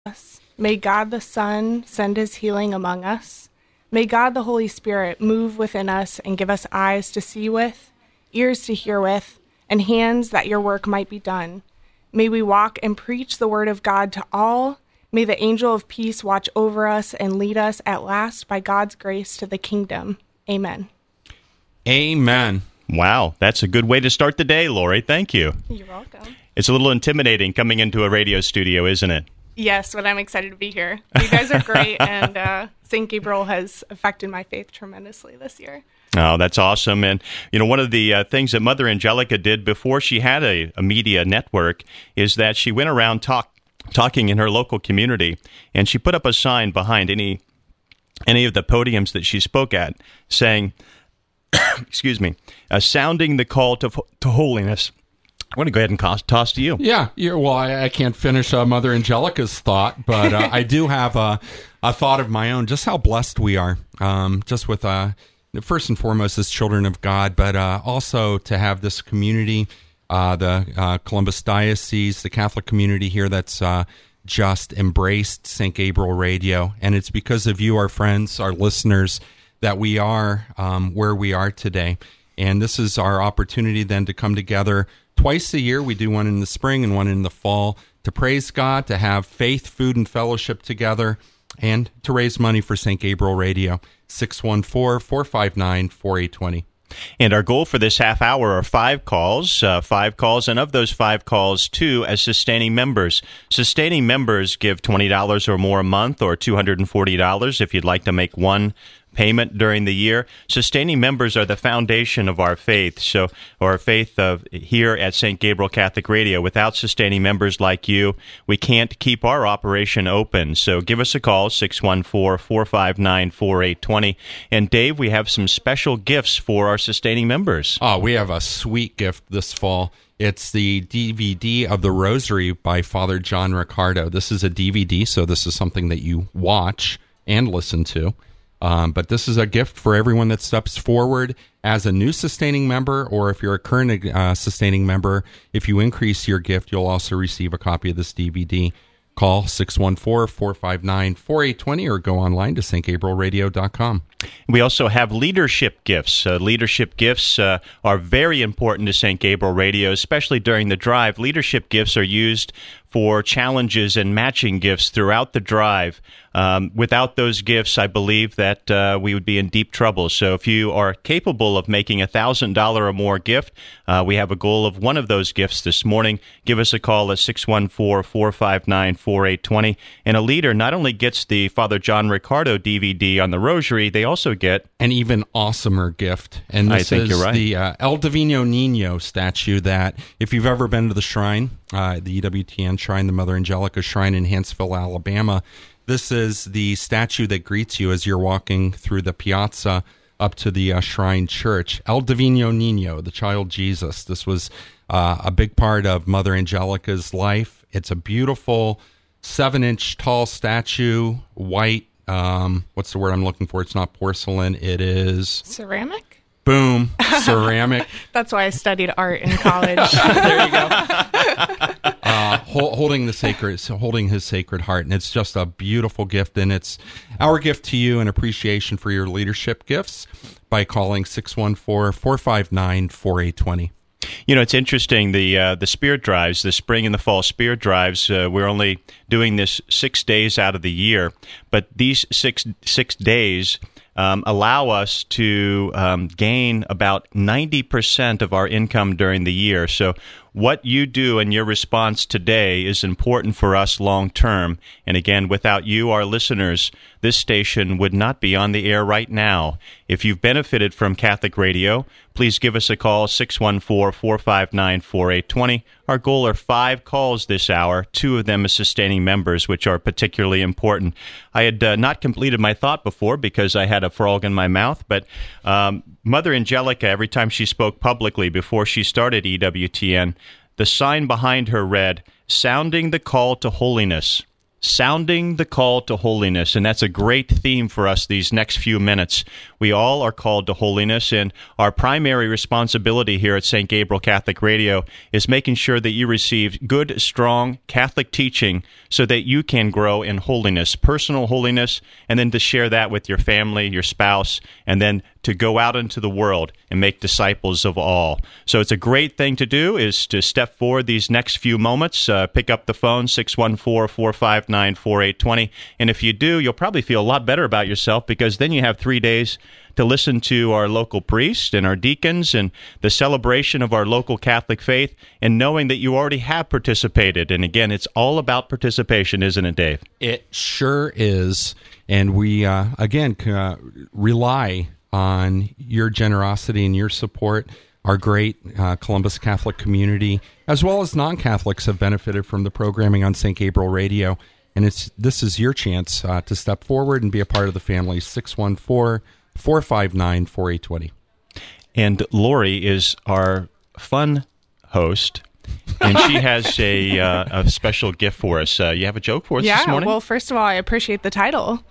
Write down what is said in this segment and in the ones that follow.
us. May God the Son send his healing among us. May God the Holy Spirit move within us and give us eyes to see with, ears to hear with, and hands that your work might be done. May we walk and preach the word of God to all. May the angel of peace watch over us and lead us at last by God's grace to the kingdom. Amen. Amen. Wow, that's a good way to start the day, Lori. Thank you. You're welcome. It's a little intimidating coming into a radio studio, isn't it? Yes, but I'm excited to be here. You guys are great, and St. Gabriel has affected my faith tremendously this year. Oh, that's awesome. And, one of the things that Mother Angelica did before she had a media network is that she went around talking in her local community, and she put up a sign behind any of the podiums that she spoke at saying, excuse me, sounding the call to holiness. I want to go ahead and toss to you. Yeah. Well, I can't finish Mother Angelica's thought, but I do have a thought of my own, just how blessed we are, just with, first and foremost, as children of God, but also to have this community, the Columbus Diocese, the Catholic community here that's just embraced St. Gabriel Radio. And it's because of you, our friends, our listeners, that we are where we are today. And this is our opportunity then to come together twice a year. We do one in the spring and one in the fall to praise God, to have faith, food, and fellowship together, and to raise money for St. Gabriel Radio. 614-459-4820. And our goal for this half hour are 5 calls, and of those 5 calls, 2 as sustaining members. Sustaining members give $20 or more a month, or $240 if you'd like to make one payment during the year. Sustaining members are the foundation of our faith. So, our faith of here at St. Gabriel Catholic Radio. Without sustaining members like you, we can't keep our operation open. So give us a call, 614-459-4820. And Dave, we have some special gifts for our sustaining members. Oh, we have a sweet gift this fall. It's the DVD of the Rosary by Father John Riccardo. This is a DVD, so this is something that you watch and listen to. But this is a gift for everyone that steps forward as a new sustaining member, or if you're a current sustaining member, if you increase your gift, you'll also receive a copy of this DVD. Call 614-459-4820 or go online to stgabrielradio.com. We also have leadership gifts. Leadership gifts are very important to St. Gabriel Radio, especially during the drive. Leadership gifts are used for challenges and matching gifts throughout the drive. Without those gifts, I believe that we would be in deep trouble. So if you are capable of making a $1,000 or more gift, we have a goal of one of those gifts this morning. Give us a call at 614-459-4820. And a leader not only gets the Father John Riccardo DVD on the Rosary, they also get an even awesomer gift. And this is you're right. The El Divino Nino statue that, if you've ever been to the shrine, the EWTN shrine, the Mother Angelica shrine in Hanceville, Alabama, this is the statue that greets you as you're walking through the piazza up to the shrine church. El Divino Nino, the child Jesus. This was a big part of Mother Angelica's life. It's a beautiful 7-inch tall statue, white. What's the word I'm looking for? It's not porcelain. It is Ceramic? Boom. Ceramic. That's why I studied art in college. There you go. Holding his sacred heart. And it's just a beautiful gift. And it's our gift to you in appreciation for your leadership gifts by calling 614-459-4820. It's interesting, the spirit drives, the spring and the fall spirit drives, we're only doing this 6 days out of the year, but these six days allow us to gain about 90% of our income during the year. So what you do and your response today is important for us long term. And again, without you, our listeners, this station would not be on the air right now. If you've benefited from Catholic Radio, please give us a call, 614-459-4820. Our goal are 5 calls this hour, 2 of them as sustaining members, which are particularly important. I had not completed my thought before because I had a frog in my mouth, but Mother Angelica, every time she spoke publicly before she started EWTN, the sign behind her read, "Sounding the call to holiness." Sounding the call to holiness, and that's a great theme for us these next few minutes. We all are called to holiness, and our primary responsibility here at St. Gabriel Catholic Radio is making sure that you receive good, strong Catholic teaching so that you can grow in holiness, personal holiness, and then to share that with your family, your spouse, and then to go out into the world and make disciples of all. So it's a great thing to do is to step forward these next few moments, pick up the phone, 614-459-4820, and if you do, you'll probably feel a lot better about yourself because then you have 3 days to listen to our local priest and our deacons and the celebration of our local Catholic faith and knowing that you already have participated. And again, it's all about participation, isn't it, Dave? It sure is. And we, again, rely on your generosity and your support. Our great Columbus Catholic community, as well as non-Catholics, have benefited from the programming on St. Gabriel Radio. And this is your chance to step forward and be a part of the family. 614-459-4820. And Lori is our fun host, and she has a special gift for us. You have a joke for us this morning? Well, first of all, I appreciate the title.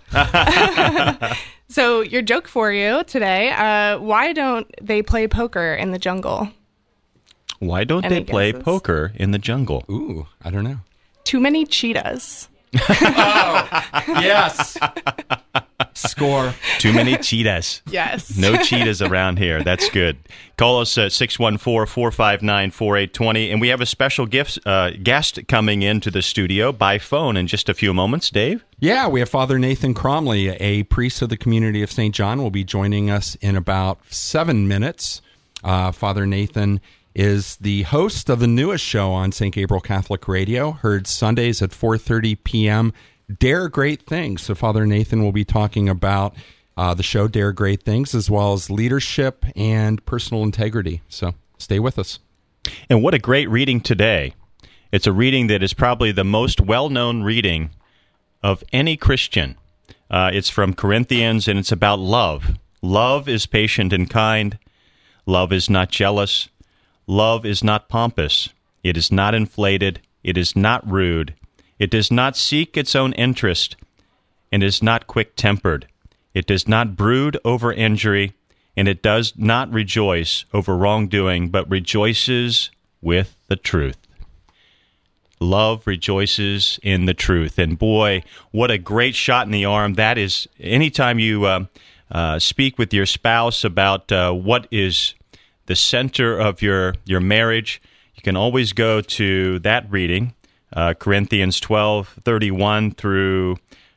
So your joke for you today, why don't they play poker in the jungle? Why don't they play poker in the jungle? Ooh, I don't know. Too many cheetahs. Oh, yes. Score. Too many cheetahs. Yes. No cheetahs around here. That's good. Call us at 614-459-4820. And we have a special guest coming into the studio by phone in just a few moments. Dave? Yeah, we have Father Nathan Cromley, a priest of the community of St. John, will be joining us in about 7 minutes. Father Nathan is the host of the newest show on St. Gabriel Catholic Radio, heard Sundays at 4:30 p.m., Dare Great Things. So Father Nathan will be talking about the show Dare Great Things, as well as leadership and personal integrity. So stay with us. And what a great reading today. It's a reading that is probably the most well-known reading of any Christian. It's from Corinthians, and it's about love. Love is patient and kind. Love is not jealous. Love is not pompous. It is not inflated. It is not rude. It does not seek its own interest, and is not quick-tempered. It does not brood over injury, and it does not rejoice over wrongdoing, but rejoices with the truth. Love rejoices in the truth. And boy, what a great shot in the arm. That is, anytime you speak with your spouse about what is the center of your marriage, you can always go to that reading, Corinthians 12:31 through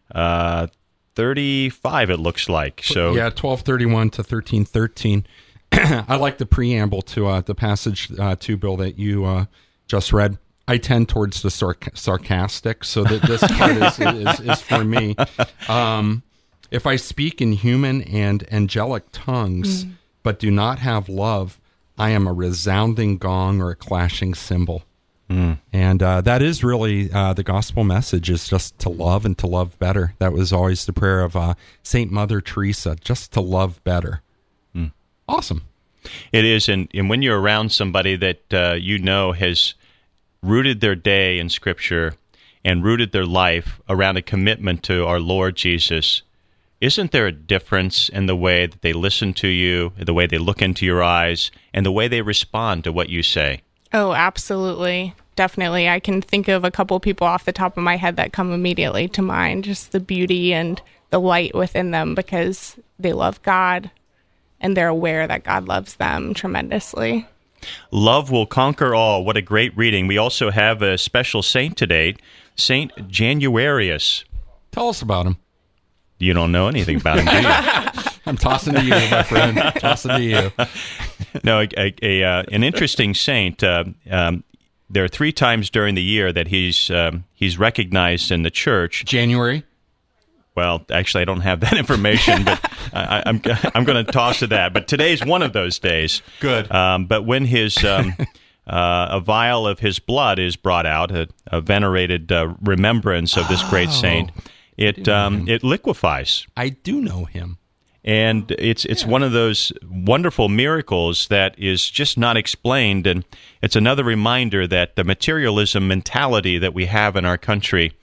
35, it looks like. So yeah, 12:31 to 13:13. I like the preamble to the passage, too, Bill, that you just read. I tend towards the sarcastic, so that this part is for me. If I speak in human and angelic tongues, but do not have love, I am a resounding gong or a clashing cymbal. And that is really the gospel message, is just to love and to love better. That was always the prayer of St. Mother Teresa, just to love better. Awesome. It is, and when you're around somebody that you know has rooted their day in Scripture and rooted their life around a commitment to our Lord Jesus, isn't there a difference in the way that they listen to you, the way they look into your eyes, and the way they respond to what you say? Oh, absolutely. Definitely. I can think of a couple people off the top of my head that come immediately to mind, just the beauty and the light within them because they love God and they're aware that God loves them tremendously. Love will conquer all. What a great reading. We also have a special saint today, Saint Januarius. Tell us about him. You don't know anything about him, do you? I'm tossing to you, my friend. Tossing to you. No, an interesting saint. There are 3 times during the year that he's recognized in the church. January? Well, actually, I don't have that information, but I'm going to toss to that. But today's one of those days. Good. But when his a vial of his blood is brought out, a venerated remembrance of this great saint, it liquefies. I do know him. And it's one of those wonderful miracles that is just not explained. And it's another reminder that the materialism mentality that we have in our country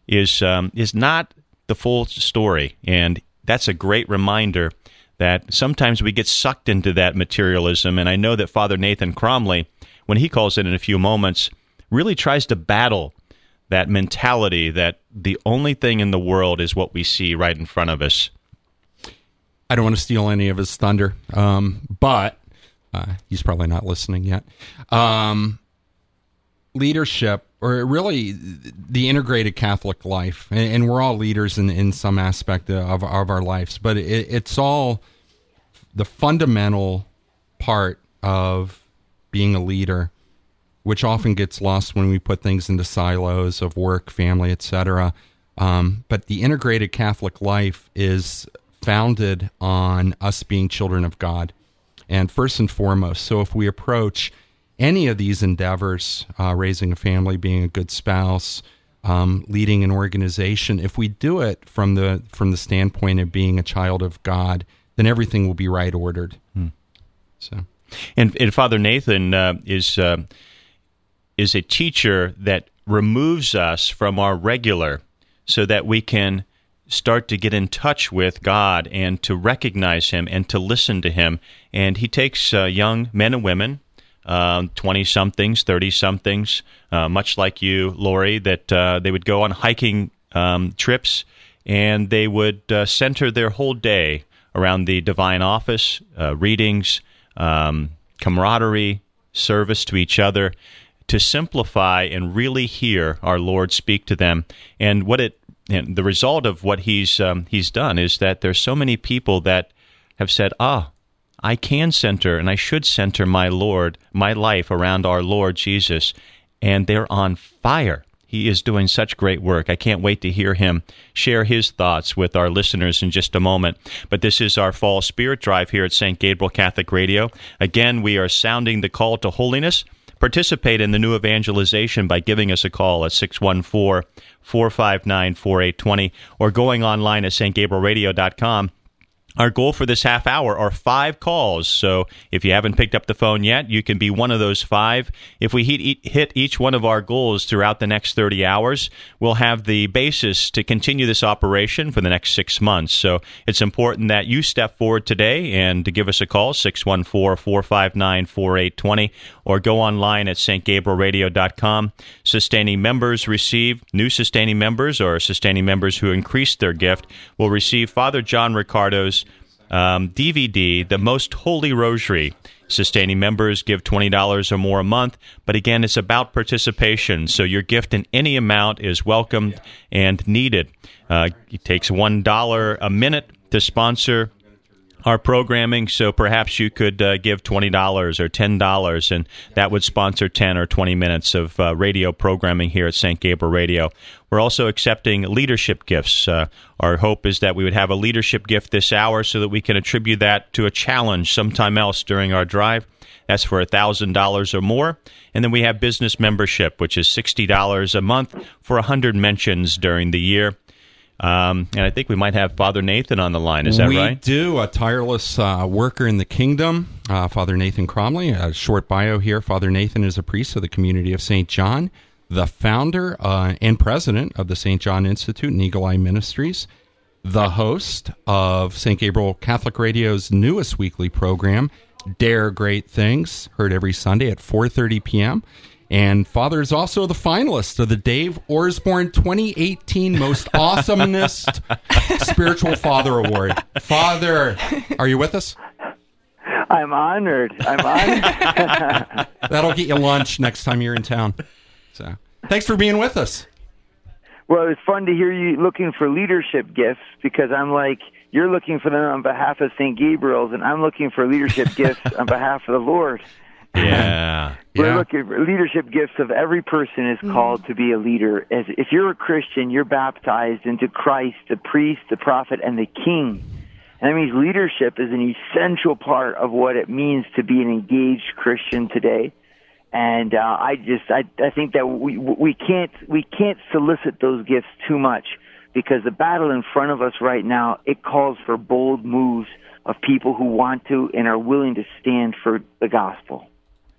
is not the full story. And that's a great reminder that sometimes we get sucked into that materialism. And I know that Father Nathan Cromly, when he calls in a few moments, really tries to battle that mentality that the only thing in the world is what we see right in front of us. I don't want to steal any of his thunder, but he's probably not listening yet. Leadership, or really the integrated Catholic life, and we're all leaders in some aspect of our lives, but it's all the fundamental part of being a leader, which often gets lost when we put things into silos of work, family, etc. But the integrated Catholic life is founded on us being children of God, and first and foremost. So if we approach any of these endeavors, raising a family, being a good spouse, leading an organization, if we do it from the standpoint of being a child of God, then everything will be right ordered. So, and Father Nathan is a teacher that removes us from our regular, so that we can start to get in touch with God and to recognize Him and to listen to Him. And he takes young men and women, 20-somethings, 30-somethings, much like you, Lori, that they would go on hiking trips, and they would center their whole day around the divine office, readings, camaraderie, service to each other, to simplify and really hear our Lord speak to them. And the result of what he's done is that there's so many people that have said, I can center and I should center my life around our Lord Jesus, and they're on fire. He is doing such great work. I can't wait to hear him share his thoughts with our listeners in just a moment. But this is our Fall Spirit Drive here at St. Gabriel Catholic Radio. Again, we are sounding the call to holiness. Participate in the new evangelization by giving us a call at 614-459-4820 or going online at stgabrielradio.com. Our goal for this half hour are 5 calls, so if you haven't picked up the phone yet, you can be one of those 5. If we hit each one of our goals throughout the next 30 hours, we'll have the basis to continue this operation for the next 6 months. So it's important that you step forward today and to give us a call, 614-459-4820, or go online at stgabrielradio.com. Sustaining members receive, new sustaining members or sustaining members who increased their gift will receive Father John Riccardo's DVD, The Most Holy Rosary. Sustaining members give $20 or more a month, but again, it's about participation, so your gift in any amount is welcomed and needed. It takes $1 a minute to sponsor our programming, so perhaps you could give $20 or $10, and that would sponsor 10 or 20 minutes of radio programming here at St. Gabriel Radio. We're also accepting leadership gifts. Our hope is that we would have a leadership gift this hour so that we can attribute that to a challenge sometime else during our drive. That's for $1,000 or more. And then we have business membership, which is $60 a month for 100 mentions during the year. And I think we might have Father Nathan on the line. Is that right? We do. A tireless worker in the kingdom, Father Nathan Cromly. A short bio here. Father Nathan is a priest of the community of St. John, the founder and president of the St. John Institute and Eagle Eye Ministries, the host of St. Gabriel Catholic Radio's newest weekly program, Dare Great Things, heard every Sunday at 4:30 p.m., and Father is also the finalist of the Dave Orsborn 2018 Most Awesomest Spiritual Father Award. Father, are you with us? I'm honored. That'll get you lunch next time you're in town. So, thanks for being with us. Well, it's fun to hear you looking for leadership gifts, because I'm like, you're looking for them on behalf of St. Gabriel's, and I'm looking for leadership gifts on behalf of the Lord. Yeah. We're looking for leadership gifts of every person is called to be a leader. If you're a Christian, you're baptized into Christ, the priest, the prophet, and the king. And that means leadership is an essential part of what it means to be an engaged Christian today. And I think that we can't solicit those gifts too much, because the battle in front of us right now, it calls for bold moves of people who want to and are willing to stand for the gospel.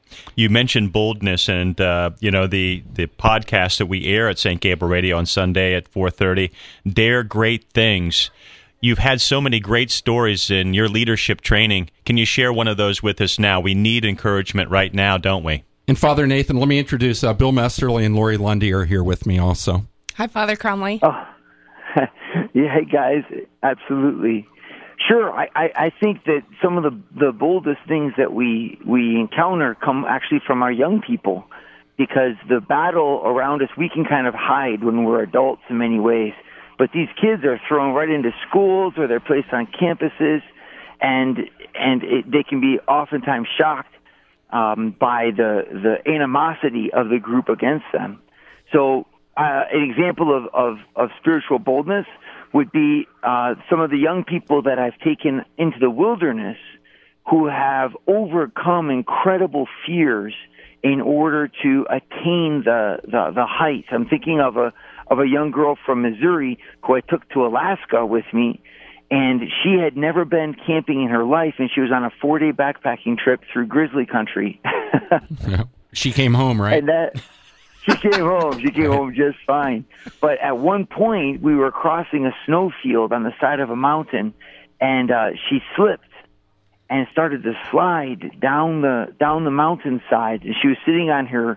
You mentioned boldness, and the podcast that we air at St. Gabriel Radio on Sunday at 4:30, Dare Great Things. You've had so many great stories in your leadership training. Can you share one of those with us now? We need encouragement right now, don't we? And Father Nathan, let me introduce Bill Mesterly and Lori Lundy are here with me also. Hi, Father Cromley. Oh, yeah, hey guys, absolutely. Sure, I think that some of the boldest things that we encounter come actually from our young people, because the battle around us, we can kind of hide when we're adults in many ways. But these kids are thrown right into schools or they're placed on campuses, and they can be oftentimes shocked by the animosity of the group against them. So an example of spiritual boldness would be some of the young people that I've taken into the wilderness who have overcome incredible fears in order to attain the heights. I'm thinking of a young girl from Missouri who I took to Alaska with me, and she had never been camping in her life, and she was on a 4-day backpacking trip through grizzly country. She came home, right? And she came home. She came home just fine. But at one point, we were crossing a snowfield on the side of a mountain, and she slipped and started to slide down the mountainside. And she was sitting on her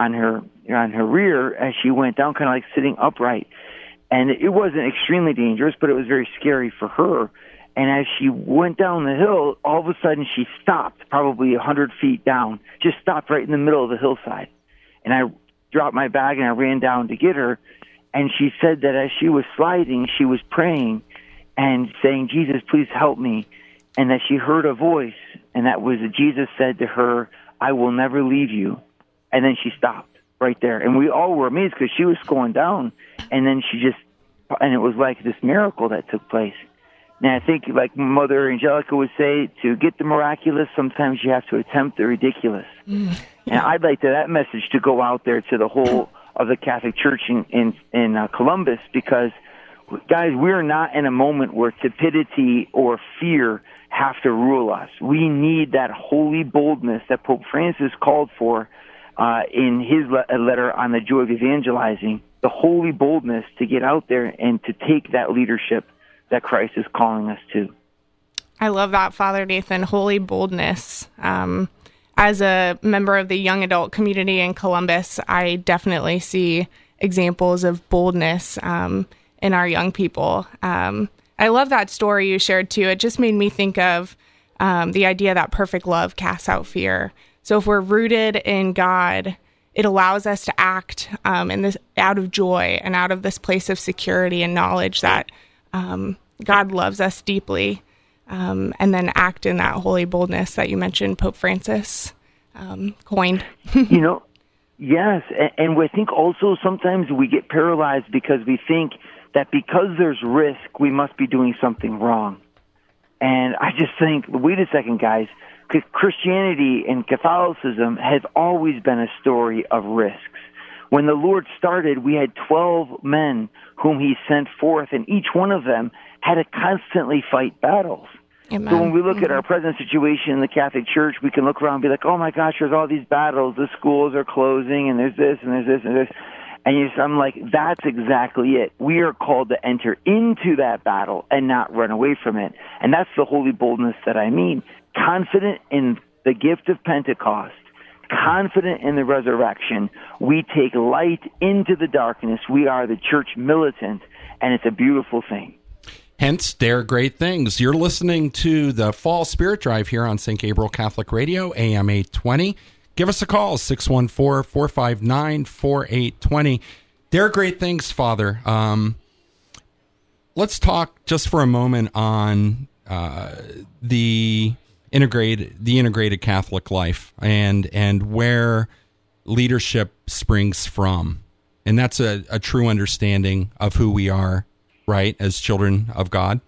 rear as she went down, kind of like sitting upright. And it wasn't extremely dangerous, but it was very scary for her. And as she went down the hill, all of a sudden she stopped, probably 100 feet down, just stopped right in the middle of the hillside. And I dropped my bag and I ran down to get her. And she said that as she was sliding, she was praying and saying, "Jesus, please help me." And that she heard a voice, and that was that Jesus said to her, "I will never leave you." And then she stopped right there. And we all were amazed because she was going down. And then and it was like this miracle that took place. And I think, like Mother Angelica would say, to get the miraculous, sometimes you have to attempt the ridiculous. And I'd like that message to go out there to the whole of the Catholic Church in Columbus, because, guys, we're not in a moment where stupidity or fear have to rule us. We need that holy boldness that Pope Francis called for in his letter on the joy of evangelizing, the holy boldness to get out there and to take that leadership that Christ is calling us to. I love that, Father Nathan, holy boldness. As a member of the young adult community in Columbus, I definitely see examples of boldness in our young people. I love that story you shared too. It just made me think of the idea that perfect love casts out fear. So if we're rooted in God, it allows us to act in this out of joy and out of this place of security and knowledge that God loves us deeply, and then act in that holy boldness that you mentioned Pope Francis coined. Yes, and I think also sometimes we get paralyzed because we think that because there's risk, we must be doing something wrong. And I just think, wait a second, guys, because Christianity and Catholicism has always been a story of risks. When the Lord started, we had 12 men whom he sent forth, and each one of them had to constantly fight battles. Amen. So when we look at our present situation in the Catholic Church, we can look around and be like, oh my gosh, there's all these battles. The schools are closing, and there's this, and there's this, and this. And I'm like, that's exactly it. We are called to enter into that battle and not run away from it. And that's the holy boldness that I mean. Confident in the gift of Pentecost, confident in the resurrection, we take light into the darkness. We are the church militant, and it's a beautiful thing. Hence, dare great things. You're listening to the Fall Spirit Drive here on St. Gabriel Catholic Radio, AM 820. Give us a call, 614-459-4820. Dare great things, Father. Let's talk just for a moment on the integrated Catholic life and where leadership springs from. And that's a true understanding of who we are, right, as children of God?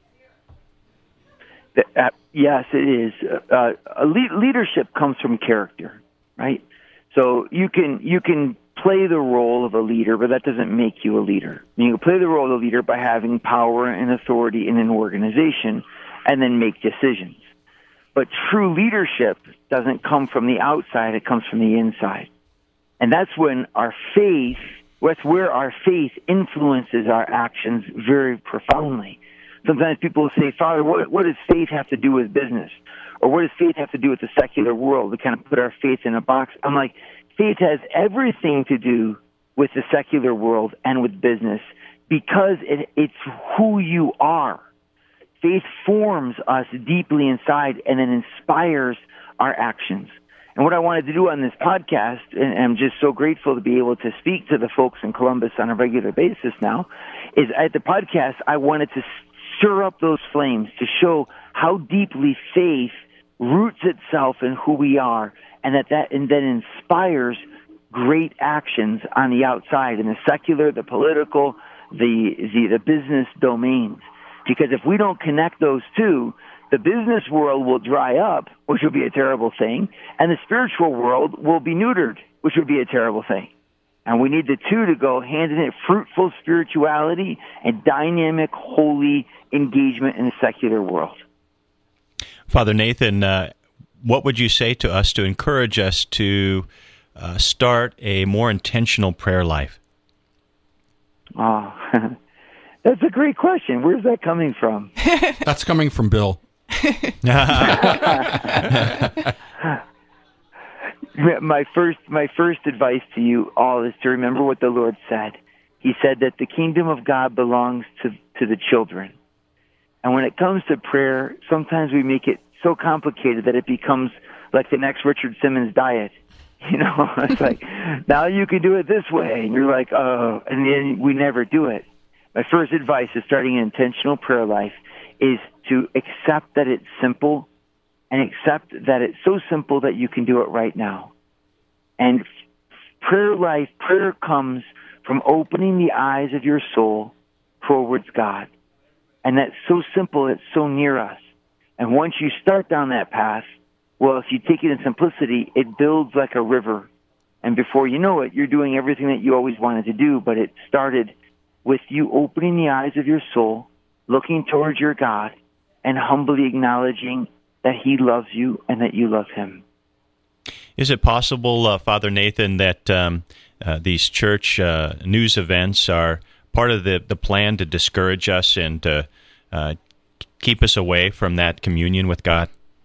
Yes, it is. Leadership comes from character, right? So you can play the role of a leader, but that doesn't make you a leader. You can play the role of a leader by having power and authority in an organization and then make decisions. But true leadership doesn't come from the outside, it comes from the inside. And that's when that's where our faith influences our actions very profoundly. Sometimes people will say, Father, what does faith have to do with business? Or what does faith have to do with the secular world? We kind of put our faith in a box. I'm like, faith has everything to do with the secular world and with business because it's who you are. Faith forms us deeply inside and then inspires our actions. And what I wanted to do on this podcast, and I'm just so grateful to be able to speak to the folks in Columbus on a regular basis now, is at the podcast, I wanted to stir up those flames to show how deeply faith roots itself in who we are, and and then inspires great actions on the outside, in the secular, the political, the business domains. Because if we don't connect those two, the business world will dry up, which would be a terrible thing, and the spiritual world will be neutered, which would be a terrible thing. And we need the two to go hand in hand, fruitful spirituality and dynamic, holy engagement in the secular world. Father Nathan, what would you say to us to encourage us to start a more intentional prayer life? Oh, that's a great question. Where's that coming from? That's coming from Bill. My first advice to you all is to remember what the Lord said. He said that the kingdom of God belongs to the children. And when it comes to prayer, sometimes we make it so complicated that it becomes like the next Richard Simmons diet. You know, it's like, now you can do it this way. And you're like, oh, and then we never do it. My first advice is starting an intentional prayer life is to accept that it's simple and accept that it's so simple that you can do it right now. And prayer comes from opening the eyes of your soul towards God. And that's so simple, it's so near us. And once you start down that path, well, if you take it in simplicity, it builds like a river. And before you know it, you're doing everything that you always wanted to do, but it started with you opening the eyes of your soul, looking towards your God, and humbly acknowledging that He loves you and that you love Him. Is it possible, Father Nathan, that these church news events are part of the plan to discourage us and to keep us away from that communion with God?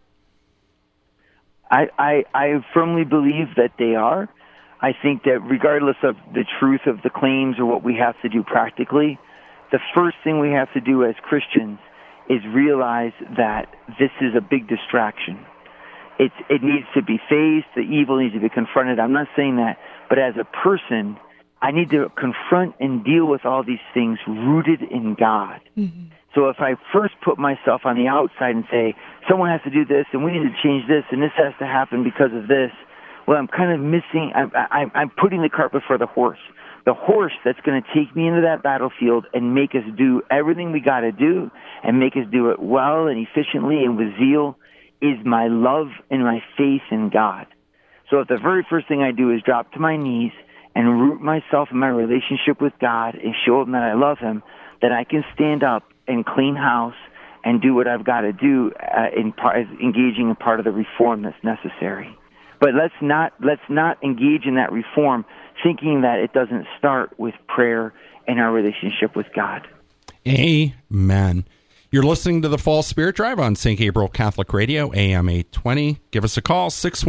I firmly believe that they are. I think that regardless of the truth of the claims or what we have to do practically, the first thing we have to do as Christians is realize that this is a big distraction. It needs to be faced. The evil needs to be confronted. I'm not saying that, but as a person, I need to confront and deal with all these things rooted in God. Mm-hmm. So if I first put myself on the outside and say, someone has to do this, and we need to change this, and this has to happen because of this, well, I'm kind of missing, I'm putting the cart before the horse. The horse that's going to take me into that battlefield and make us do everything we got to do and make us do it well and efficiently and with zeal is my love and my faith in God. So if the very first thing I do is drop to my knees and root myself in my relationship with God and show Him that I love Him, that I can stand up and clean house and do what I've got to do engaging in part of the reform that's necessary. But let's not engage in that reform thinking that it doesn't start with prayer and our relationship with God. Amen. You're listening to the Fall Spirit Drive on St. Gabriel Catholic Radio, AM 820. Give us a call,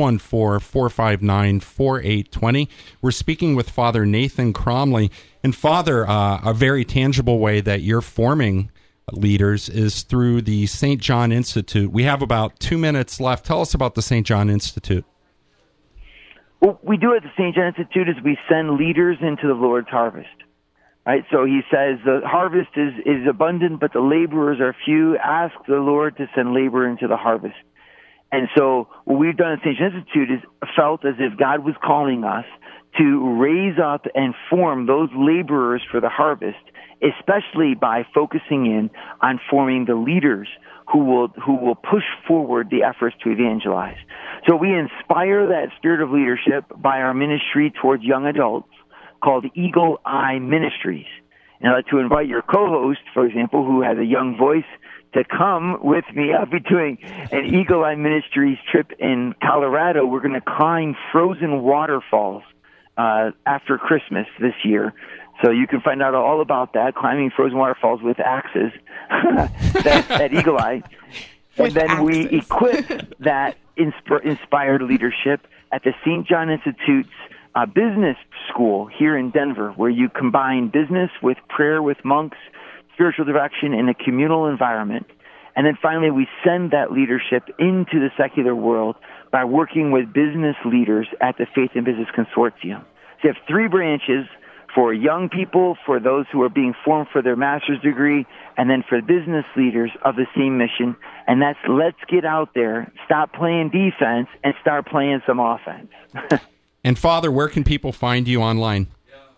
614-459-4820. We're speaking with Father Nathan Cromly. And Father, a very tangible way that you're forming leaders is through the St. John Institute. We have about 2 minutes left. Tell us about the St. John Institute. What we do at the St. John Institute is we send leaders into the Lord's harvest. Right? So he says the harvest is abundant, but the laborers are few. Ask the Lord to send labor into the harvest. And so what we've done at St. John Institute is felt as if God was calling us to raise up and form those laborers for the harvest, especially by focusing in on forming the leaders who will push forward the efforts to evangelize. So we inspire that spirit of leadership by our ministry towards young adults called Eagle Eye Ministries. And I'd like to invite your co-host, for example, who has a young voice, to come with me. I'll be doing an Eagle Eye Ministries trip in Colorado. We're going to climb frozen waterfalls after Christmas this year. So you can find out all about that, climbing frozen waterfalls with axes at Eagle Eye. And then we equip that inspired leadership at the St. John Institute's business school here in Denver, where you combine business with prayer with monks, spiritual direction in a communal environment. And then finally, we send that leadership into the secular world by working with business leaders at the Faith and Business Consortium. So you have 3 branches for young people, for those who are being formed for their master's degree, and then for business leaders of the same mission. And that's let's get out there, stop playing defense, and start playing some offense. And Father, where can people find you online?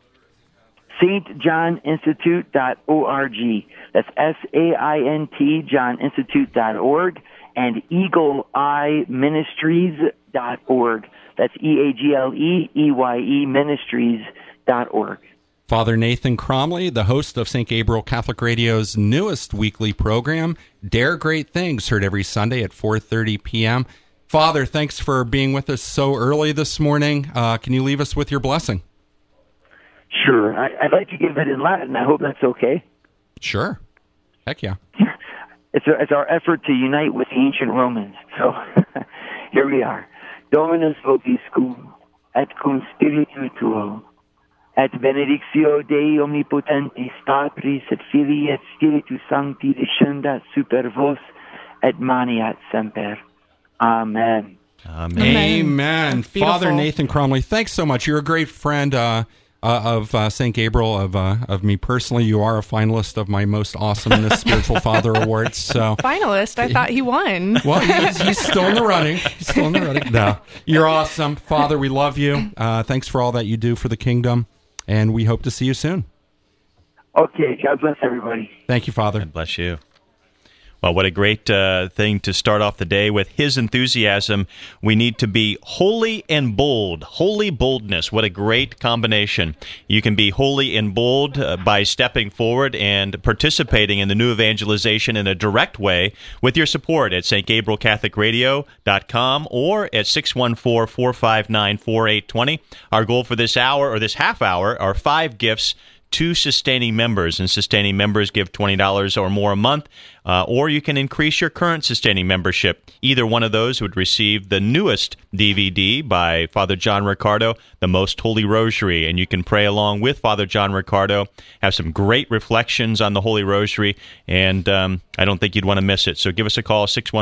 stjohninstitute.org. That's SAINT, johninstitute.org, and eagleeyeministries.org. That's EAGLEEYE ministries.org. Father Nathan Cromly, the host of St. Gabriel Catholic Radio's newest weekly program, Dare Great Things, heard every Sunday at 4:30 p.m. Father, thanks for being with us so early this morning. Can you leave us with your blessing? Sure. I'd like to give it in Latin. I hope that's okay. Sure. Heck yeah. It's our effort to unite with the ancient Romans. So here we are. Dominus vobiscum, et cum spiritu tuo, et benedictio Dei omnipotentis Patris et Filii et Spiritus Sancti descendat super vos et maniat semper. Amen. Amen. Father Nathan Cromly, thanks so much. You're a great friend of St. Gabriel, of me personally. You are a finalist of my Most Awesomeness Spiritual Father Awards. So finalist? I thought he won. Well, he's still in the running. No, you're awesome. Father, we love you. Thanks for all that you do for the kingdom, and we hope to see you soon. Okay, God bless everybody. Thank you, Father. God bless you. Well, what a great thing to start off the day with his enthusiasm. We need to be holy and bold. Holy boldness. What a great combination. You can be holy and bold by stepping forward and participating in the new evangelization in a direct way with your support at stgabrielcatholicradio.com or at 614-459-4820. Our goal for this hour, or this half hour, are 5 gifts to sustaining members, and sustaining members give $20 or more a month, or you can increase your current sustaining membership. Either one of those would receive the newest DVD by Father John Riccardo, The Most Holy Rosary, and you can pray along with Father John Riccardo, have some great reflections on the Holy Rosary, and I don't think you'd want to miss it. So give us a call,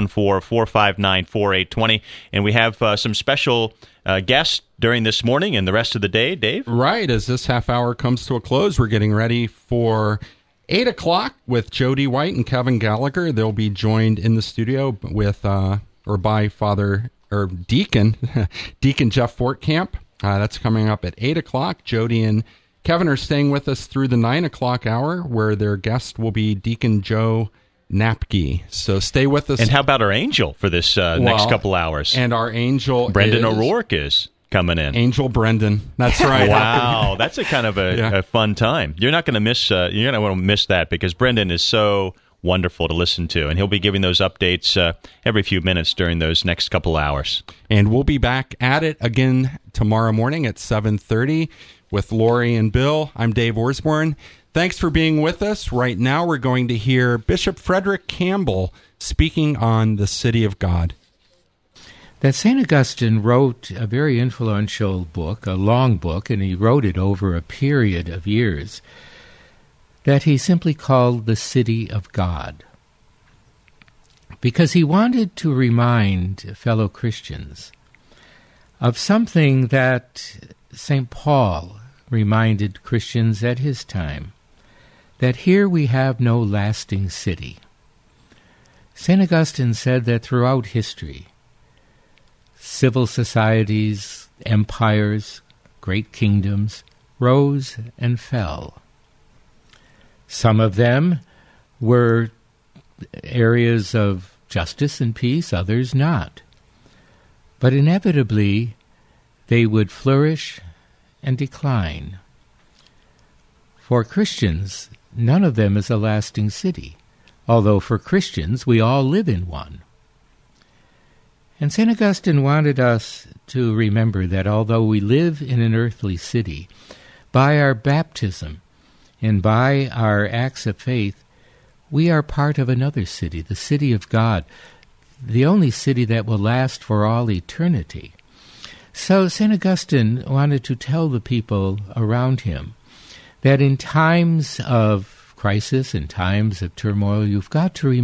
614-459-4820, and we have some special guests during this morning and the rest of the day, Dave? Right. As this half hour comes to a close, we're getting ready for 8 o'clock with Jody White and Kevin Gallagher. They'll be joined in the studio with by Father or Deacon Jeff Fortcamp. That's coming up at 8 o'clock. Jody and Kevin are staying with us through the 9 o'clock hour, where their guest will be Deacon Joe Napke. So stay with us. And how about our angel for this next couple hours? And our angel, Brendan O'Rourke, is coming in. Angel Brendan. That's right. Wow, that's a kind of a fun time. You're not going to miss. You're going to want to miss that, because Brendan is so wonderful to listen to, and he'll be giving those updates every few minutes during those next couple hours. And we'll be back at it again tomorrow morning at 7:30 with Lori and Bill. I'm Dave Osborne. Thanks for being with us. Right now, we're going to hear Bishop Frederick Campbell speaking on the City of God. That St. Augustine wrote a very influential book, a long book, and he wrote it over a period of years, that he simply called the City of God, because he wanted to remind fellow Christians of something that St. Paul reminded Christians at his time, that here we have no lasting city. St. Augustine said that throughout history, civil societies, empires, great kingdoms rose and fell. Some of them were areas of justice and peace, others not. But inevitably, they would flourish and decline. For Christians, none of them is a lasting city, although for Christians we all live in one. And St. Augustine wanted us to remember that although we live in an earthly city, by our baptism and by our acts of faith, we are part of another city, the city of God, the only city that will last for all eternity. So St. Augustine wanted to tell the people around him that in times of crisis, in times of turmoil, you've got to remember